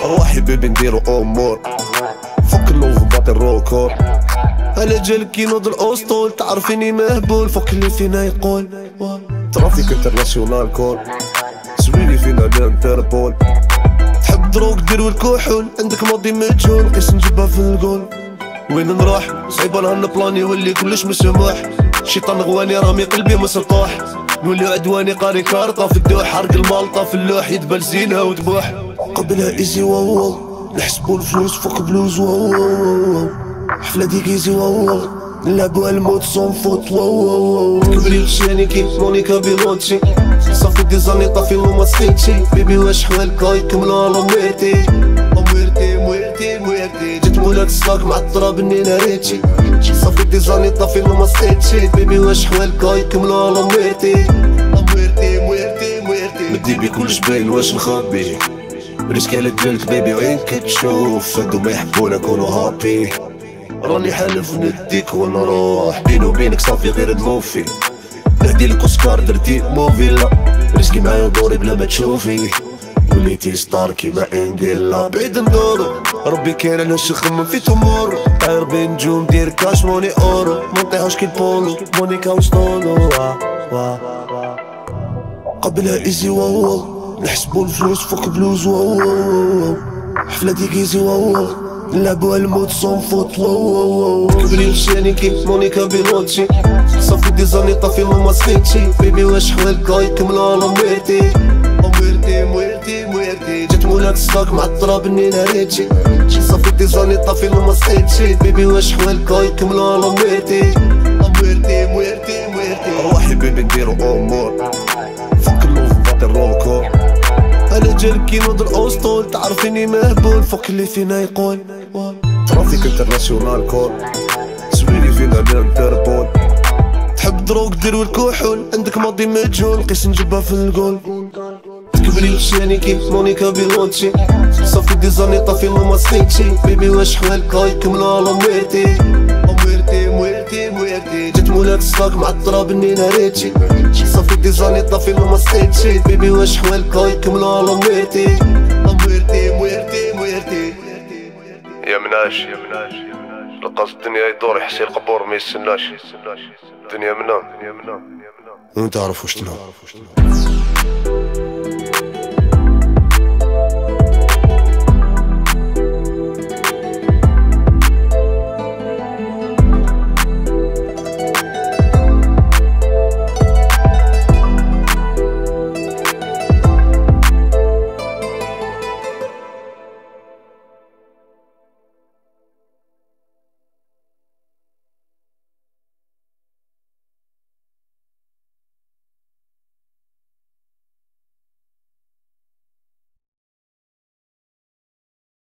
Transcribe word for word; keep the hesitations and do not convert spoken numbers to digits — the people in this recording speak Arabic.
روحي بيبي نديرو امور فك اللوف باطي الروكور. على جالك كي نوض الاسطول تعرفيني مهبول فوق اللي فينا يقول ترافيك انترناسيونال كول سويلي فينا الانتربول. تحب دروك ديرو الكحول عندك ماضي مجهول قيس نجيبها في الجول. وين نروح صعيبة لها البلان يولي كلش مسموح. شيطان غواني رامي قلبي مسطوح. نولي عدواني قاري كارطة في الدوح حرق المالطة في اللوح يدبل زينها وتبوح. قبلها ايزي واو نحسبو الفلوس فوق بلوز واو حفلة ديك ايزي واو نلعبو الموت صون فوت واو. كبري لشاني كي مونيكا بيلوتشي صافي دي زاني طافي لو ما سخيتشي. بيبي واش حوالك يكملو على مويرتي مويرتي مويرتي مويرتي. جات مولات الصاك مع التراب النينا ريتشي صافي دي زاني طافي لو ما سخيتشي. بيبي واش حوالك يكملو على مويرتي مويرتي مويرتي مويرتي. مدي بي كلش باين واش نخبي ريسك على جلك بيبي وين كتشوف هادو ما يحبونا كونو هابي. راني حالف نديك ونروح بيني وبينك صافي غير دموفي. نهديلك اوسكار درتي موفيلا ريسكي معايا دوري بلا ما تشوفي. وليتي ستار كيما انجيلا بعيد ندورو ربي كاين علاش نخمم في تمور. طاير بين نجوم دير كاش موني اورو منطيحوش كي البولو مونيكا وسطولو. قبلها ايزي واو نحسبو الفلوس فوق بلوز واو حفلة ديك ايزي واو نلعبو الموت صون فوت واو. كبري لشاني كي مونيكا بيلوتشي صافي دي زاني طافي لو ما سخيتشي. بيبي واش حوالك يكملو على مويرتي مويرتي مويرتي مويرتي. جات مولات الصاك مع التراب النينا ريتشي صافي دي زاني طافي لو ما سخيتشي. بيبي واش حوالك يكملو على مويرتي مويرتي مويرتي مويرتي. روحي بيبي نديرو امور فك اللوف باطي الروكور. على جالك كي نوض الاسطول تعرفيني مهبول فوق اللي فينا يقول ترافيك انترناسيونال كول سويلي فينا الانتربول. تحب دروك ديرو الكحول عندك ماضي مجهول قيس نجيبها في الجول. كبري لشاني كي مونيكا بيلوتشي صافي دي زاني طافي لو ما سخيتشي. بيبي واش حوالك يكملو على مويرتي مويرتي مويرتي مويرتي. جات مولات الصاك مع التراب النينا ريتشي صافي دي زاني طافي لو ما سخيتشي. بيبي واش حوالك يكملو على مويرتي مويرتي مويرتي مويرتي. يا مناش يا مناش لقاص الدنيا يدور يحسي القبور ما يستناش. الدنيا منام وانت عارف واش تنام.